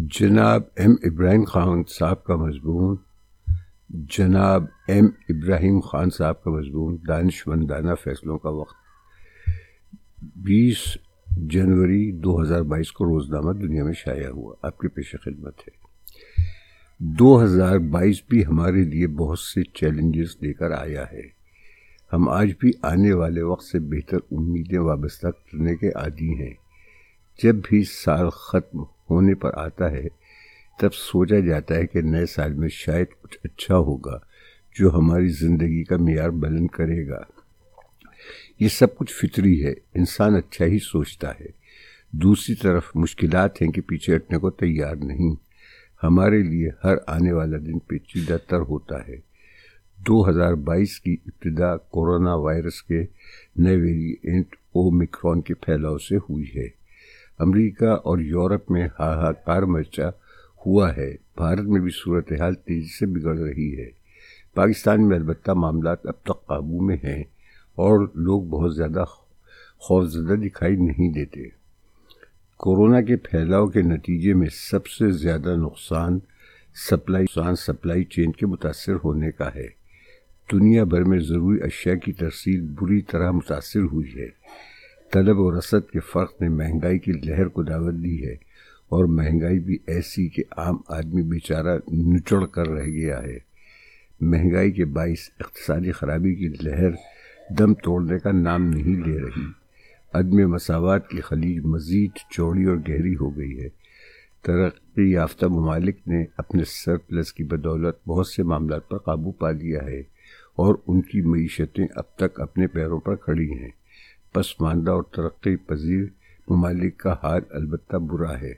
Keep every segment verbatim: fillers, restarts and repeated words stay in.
جناب ایم ابراہیم خان صاحب کا مضمون جناب ایم ابراہیم خان صاحب کا مضمون دانشمندانہ فیصلوں کا وقت بیس جنوری دو ہزار بائیس کو روزنامہ دنیا میں شائع ہوا. آپ کے پیش خدمت ہے. دو ہزار بائیس بھی ہمارے لیے بہت سے چیلنجز لے کر آیا ہے. ہم آج بھی آنے والے وقت سے بہتر امیدیں وابستہ کرنے کے عادی ہیں. جب بھی سال ختم ہونے پر آتا ہے تب سوچا جاتا ہے کہ نئے سال میں شاید کچھ اچھا ہوگا جو ہماری زندگی کا معیار بلند کرے گا. یہ سب کچھ فطری ہے، انسان اچھا ہی سوچتا ہے. دوسری طرف مشکلات ہیں کہ پیچھے ہٹنے کو تیار نہیں. ہمارے لیے ہر آنے والا دن پیچیدہ تر ہوتا ہے. دو ہزار بائیس کی ابتدا کورونا وائرس کے نئے ویریئنٹ اومیکرون کے پھیلاؤ سے ہوئی ہے. امریکہ اور یورپ میں ہاہاکار مچا ہوا ہے. بھارت میں بھی صورتحال تیزی سے بگڑ رہی ہے. پاکستان میں البتہ معاملات اب تک قابو میں ہیں اور لوگ بہت زیادہ خوفزدہ دکھائی نہیں دیتے. کورونا کے پھیلاؤ کے نتیجے میں سب سے زیادہ نقصان سپلائی نقصان سپلائی چین کے متاثر ہونے کا ہے. دنیا بھر میں ضروری اشیاء کی ترسیل بری طرح متاثر ہوئی ہے. طلب و رسد کے فرق نے مہنگائی کی لہر کو دعوت دی ہے اور مہنگائی بھی ایسی کہ عام آدمی بیچارہ نچڑ کر رہ گیا ہے. مہنگائی کے باعث اقتصادی خرابی کی لہر دم توڑنے کا نام نہیں لے رہی. عدم مساوات کی خلیج مزید چوڑی اور گہری ہو گئی ہے. ترقی یافتہ ممالک نے اپنے سرپلس کی بدولت بہت سے معاملات پر قابو پا لیا ہے اور ان کی معیشتیں اب تک اپنے پیروں پر کھڑی ہیں. پسماندہ اور ترقی پذیر ممالک کا حال البتہ برا ہے.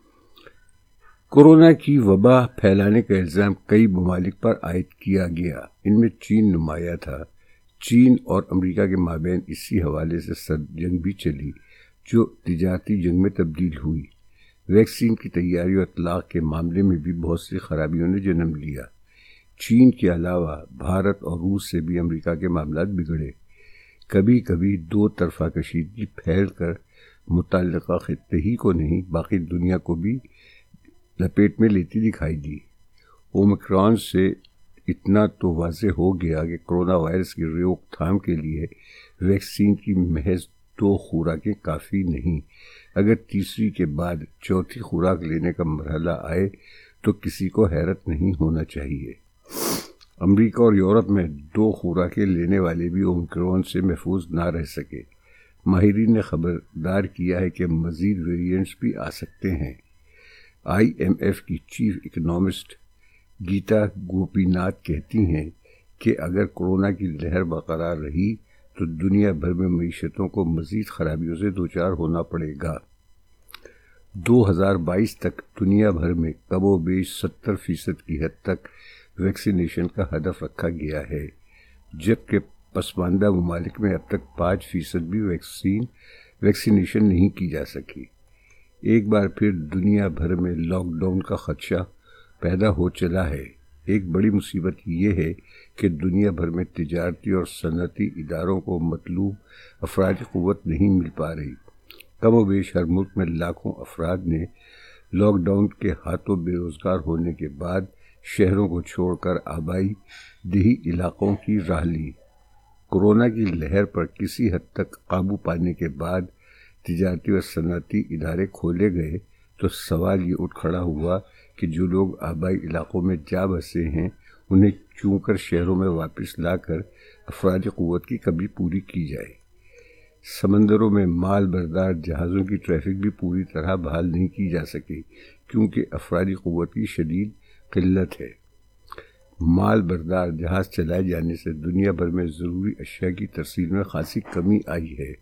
کورونا کی وبا پھیلانے کا الزام کئی ممالک پر عائد کیا گیا. ان میں چین نمایاں تھا. چین اور امریکہ کے مابین اسی حوالے سے سرد جنگ بھی چلی جو تجارتی جنگ میں تبدیل ہوئی. ویکسین کی تیاری اور اطلاق کے معاملے میں بھی بہت سی خرابیوں نے جنم لیا. چین کے علاوہ بھارت اور روس سے بھی امریکہ کے معاملات بگڑے. کبھی کبھی دو طرفہ کشیدگی پھیل کر متعلقہ خطے ہی کو نہیں باقی دنیا کو بھی لپیٹ میں لیتی دکھائی دی. اومیکرون سے اتنا تو واضح ہو گیا کہ کرونا وائرس کی روک تھام کے لیے ویکسین کی محض دو خوراکیں کافی نہیں. اگر تیسری کے بعد چوتھی خوراک لینے کا مرحلہ آئے تو کسی کو حیرت نہیں ہونا چاہیے. امریکہ اور یورپ میں دو خوراکیں لینے والے بھی اومیکرون سے محفوظ نہ رہ سکے. ماہرین نے خبردار کیا ہے کہ مزید ویریئنٹس بھی آ سکتے ہیں. آئی ایم ایف کی chief economist Gita Gopinath کہتی ہیں کہ اگر کورونا کی لہر برقرار رہی تو دنیا بھر میں معیشتوں کو مزید خرابیوں سے دوچار ہونا پڑے گا. دو ہزار بائیس تک دنیا بھر میں کم و بیش ستر فیصد کی حد تک ویکسینیشن کا ہدف رکھا گیا ہے جبکہ پسماندہ ممالک میں اب تک پانچ فیصد بھی ویکسین ویکسینیشن نہیں کی جا سکی. ایک بار پھر دنیا بھر میں لاک ڈاؤن کا خدشہ پیدا ہو چلا ہے. ایک بڑی مصیبت یہ ہے کہ دنیا بھر میں تجارتی اور صنعتی اداروں کو مطلوب افرادی قوت نہیں مل پا رہی. کم و بیش ہر ملک میں لاکھوں افراد نے لاک ڈاؤن کے ہاتھوں بے روزگار ہونے کے بعد شہروں کو چھوڑ کر آبائی دیہی علاقوں کی راہ لی. کورونا کی لہر پر کسی حد تک قابو پانے کے بعد تجارتی اور صنعتی ادارے کھولے گئے تو سوال یہ اٹھ کھڑا ہوا کہ جو لوگ آبائی علاقوں میں جا بسے ہیں انہیں چون کر شہروں میں واپس لا کر افرادی قوت کی کمی پوری کی جائے. سمندروں میں مال بردار جہازوں کی ٹریفک بھی پوری طرح بحال نہیں کی جا سکی کیونکہ افرادی قوت کی شدید قلت ہے. مال بردار جہاز چلائے جانے سے دنیا بھر میں ضروری اشیاء کی ترسیل میں خاصی کمی آئی ہے.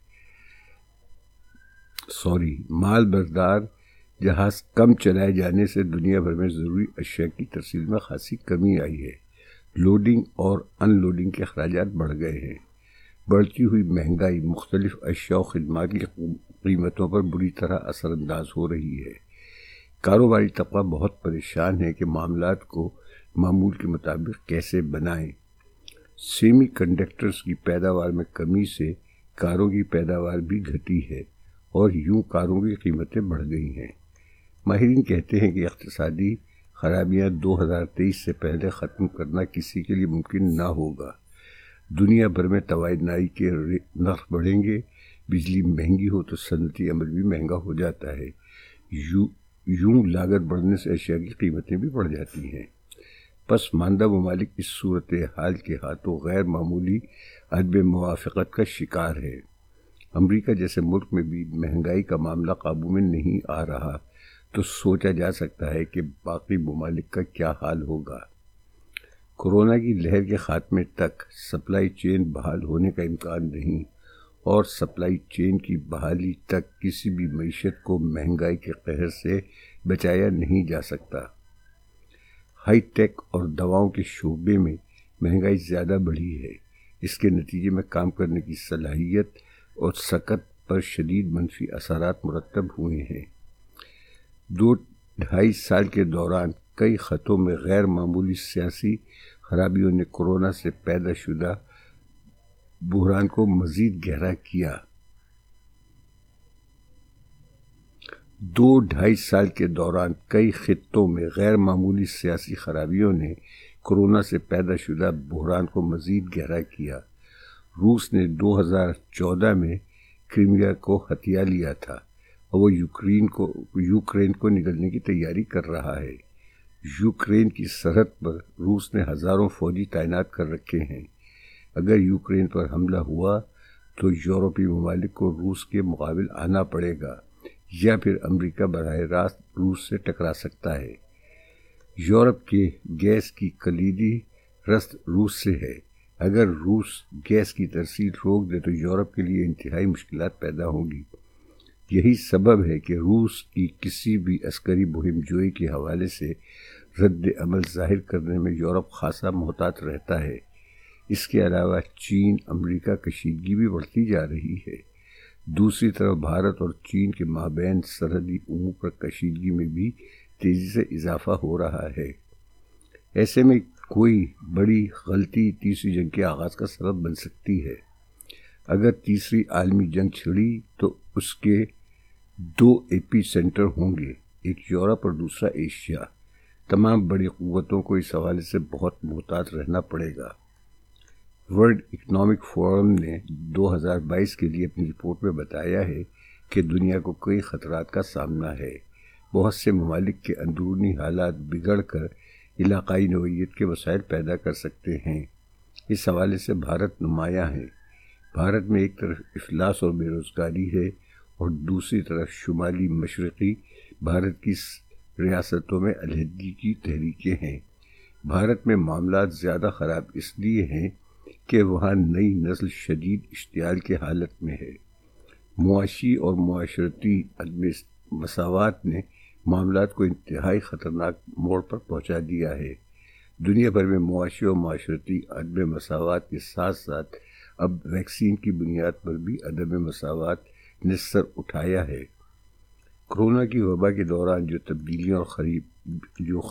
سوری مال بردار جہاز کم چلائے جانے سے دنیا بھر میں ضروری اشیاء کی ترسیل میں خاصی کمی آئی ہے. لوڈنگ اور ان لوڈنگ کے اخراجات بڑھ گئے ہیں. بڑھتی ہوئی مہنگائی مختلف اشیاء و خدمات کی قیمتوں پر بری طرح اثر انداز ہو رہی ہے. کاروباری طبقہ بہت پریشان ہے کہ معاملات کو معمول کے مطابق کیسے بنائیں. سیمی کنڈکٹرز کی پیداوار میں کمی سے کاروں کی پیداوار بھی گھٹی ہے اور یوں کاروں کی قیمتیں بڑھ گئی ہیں. ماہرین کہتے ہیں کہ اقتصادی خرابیاں دو ہزار تیئیس سے پہلے ختم کرنا کسی کے لیے ممکن نہ ہوگا۔ دنیا بھر میں توانائی کے نرخ بڑھیں گے، بجلی مہنگی ہو تو صنعتی عمل بھی مہنگا ہو جاتا ہے، یوں یوں لاگت بڑھنے سے اشیاء کی قیمتیں بھی بڑھ جاتی ہیں۔ پس ماندہ ممالک اس صورتحال کے ہاتھوں غیر معمولی عدم موافقت کا شکار ہے۔ امریکہ جیسے ملک میں بھی مہنگائی کا معاملہ قابو میں نہیں آ رہا تو سوچا جا سکتا ہے کہ باقی ممالک کا کیا حال ہوگا۔ کورونا کی لہر کے خاتمے تک سپلائی چین بحال ہونے کا امکان نہیں، اور سپلائی چین کی بحالی تک کسی بھی معیشت کو مہنگائی کے قہر سے بچایا نہیں جا سکتا۔ ہائی ٹیک اور دواؤں کے شعبے میں مہنگائی زیادہ بڑھی ہے، اس کے نتیجے میں کام کرنے کی صلاحیت اور سکت پر شدید منفی اثرات مرتب ہوئے ہیں۔ دو ڈھائی سال کے دوران کئی خطوں میں غیر معمولی سیاسی خرابیوں نے کورونا سے پیدا شدہ بحران کو مزید گہرا کیا۔ دو ڈھائی سال کے دوران کئی خطوں میں غیر معمولی سیاسی خرابیوں نے کورونا سے پیدا شدہ بحران کو مزید گہرا کیا۔ روس نے دو ہزار چودہ میں کرائمیا کو ہتھیا لیا تھا اور وہ یوکرین کو یوکرین کو نگلنے کی تیاری کر رہا ہے۔ یوکرین کی سرحد پر روس نے ہزاروں فوجی تعینات کر رکھے ہیں۔ اگر یوکرین پر حملہ ہوا تو یورپی ممالک کو روس کے مقابل آنا پڑے گا، یا پھر امریکہ براہ راست روس سے ٹکرا سکتا ہے۔ یورپ کے گیس کی کلیدی رست روس سے ہے۔ اگر روس گیس کی ترسیل روک دے تو یورپ کے لیے انتہائی مشکلات پیدا ہوں گی۔ یہی سبب ہے کہ روس کی کسی بھی عسکری مہم جوئی کے حوالے سے رد عمل ظاہر کرنے میں یورپ خاصا محتاط رہتا ہے۔ اس کے علاوہ چین امریکہ کشیدگی بھی بڑھتی جا رہی ہے۔ دوسری طرف بھارت اور چین کے مابین سرحدی امور پر کشیدگی میں بھی تیزی سے اضافہ ہو رہا ہے۔ ایسے میں کوئی بڑی غلطی تیسری جنگ کے آغاز کا سبب بن سکتی ہے۔ اگر تیسری عالمی جنگ چھڑی تو اس کے دو ایپی سینٹر ہوں گے، ایک یورپ اور دوسرا ایشیا۔ تمام بڑی قوتوں کو اس حوالے سے بہت محتاط رہنا پڑے گا۔ ورلڈ اکنامک فورم نے دو ہزار بائیس کے لیے اپنی رپورٹ میں بتایا ہے کہ دنیا کو کئی خطرات کا سامنا ہے۔ بہت سے ممالک کے اندرونی حالات بگڑ کر علاقائی نوعیت کے مسائل پیدا کر سکتے ہیں۔ اس حوالے سے بھارت نمایاں ہے۔ بھارت میں ایک طرف افلاس اور بے روزگاری ہے اور دوسری طرف شمالی مشرقی بھارت کی ریاستوں میں علیحدگی کی تحریکیں ہیں۔ بھارت میں معاملات زیادہ خراب اس لیے ہیں کہ وہاں نئی نسل شدید اشتعال کی حالت میں ہے۔ معاشی اور معاشرتی عدم مساوات نے معاملات کو انتہائی خطرناک موڑ پر پہنچا دیا ہے۔ دنیا بھر میں معاشی اور معاشرتی عدم مساوات کے ساتھ ساتھ اب ویکسین کی بنیاد پر بھی عدم مساوات نے سر اٹھایا ہے۔ کورونا کی وبا کے دوران جو تبدیلیاں اور خریب جو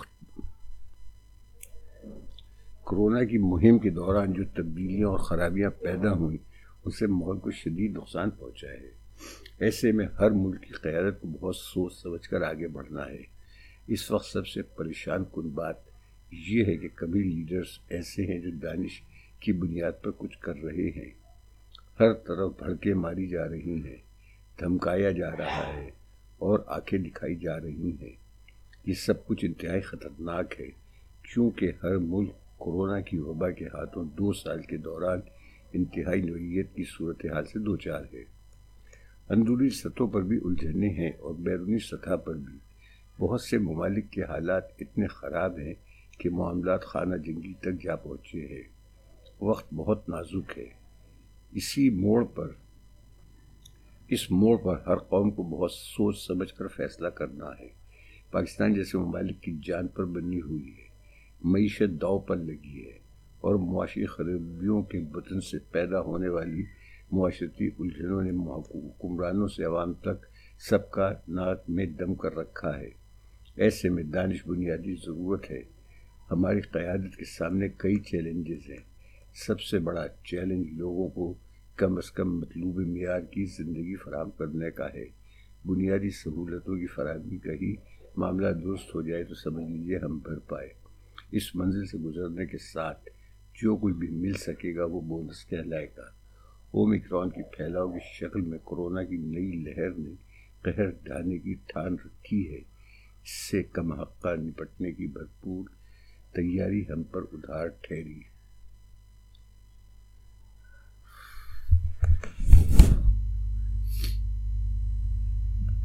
کورونا کی مہم کے دوران جو تبدیلیاں اور خرابیاں پیدا ہوئیں ان سے ماحول کو شدید نقصان پہنچا ہے۔ ایسے میں ہر ملک کی قیادت کو بہت سوچ سمجھ کر آگے بڑھنا ہے۔ اس وقت سب سے پریشان کن بات یہ ہے کہ کبھی لیڈرز ایسے ہیں جو دانش کی بنیاد پر کچھ کر رہے ہیں۔ ہر طرف بھڑکے ماری جا رہی ہیں، دھمکایا جا رہا ہے اور آنکھیں دکھائی جا رہی ہیں۔ یہ سب کچھ انتہائی خطرناک ہے، کیونکہ ہر ملک کورونا کی وبا کے ہاتھوں دو سال کے دوران انتہائی نوعیت کی صورتحال سے دوچار ہے۔ اندرونی سطحوں پر بھی الجھنیں ہیں اور بیرونی سطح پر بھی۔ بہت سے ممالک کے حالات اتنے خراب ہیں کہ معاملات خانہ جنگی تک جا پہنچے ہیں۔ وقت بہت نازک ہے۔ اسی موڑ پر اس موڑ پر ہر قوم کو بہت سوچ سمجھ کر فیصلہ کرنا ہے۔ پاکستان جیسے ممالک کی جان پر بنی ہوئی ہے، معیشت داؤ پر لگی ہے اور معاشی خرابیوں کے بطن سے پیدا ہونے والی معاشرتی الجھنوں نے حکمرانوں سے عوام تک سب کا ناک میں دم کر رکھا ہے۔ ایسے میں دانش بنیادی ضرورت ہے۔ ہماری قیادت کے سامنے کئی چیلنجز ہیں۔ سب سے بڑا چیلنج لوگوں کو کم از کم مطلوب معیار کی زندگی فراہم کرنے کا ہے۔ بنیادی سہولتوں کی فراہمی کا ہی معاملہ درست ہو جائے تو سمجھ لیجیے ہم بھر پائے۔ اس منزل سے گزرنے کے ساتھ جو کچھ بھی مل سکے گا وہ بونس کہلائے گا۔ اومیکرون کی پھیلاؤ کی شکل میں کورونا کی نئی لہر نے قہر ڈھانے کی ٹھان رکھی ہے۔ اس سے کم حقہ نپٹنے کی بھرپور تیاری ہم پر ادھار ٹھہری ہے۔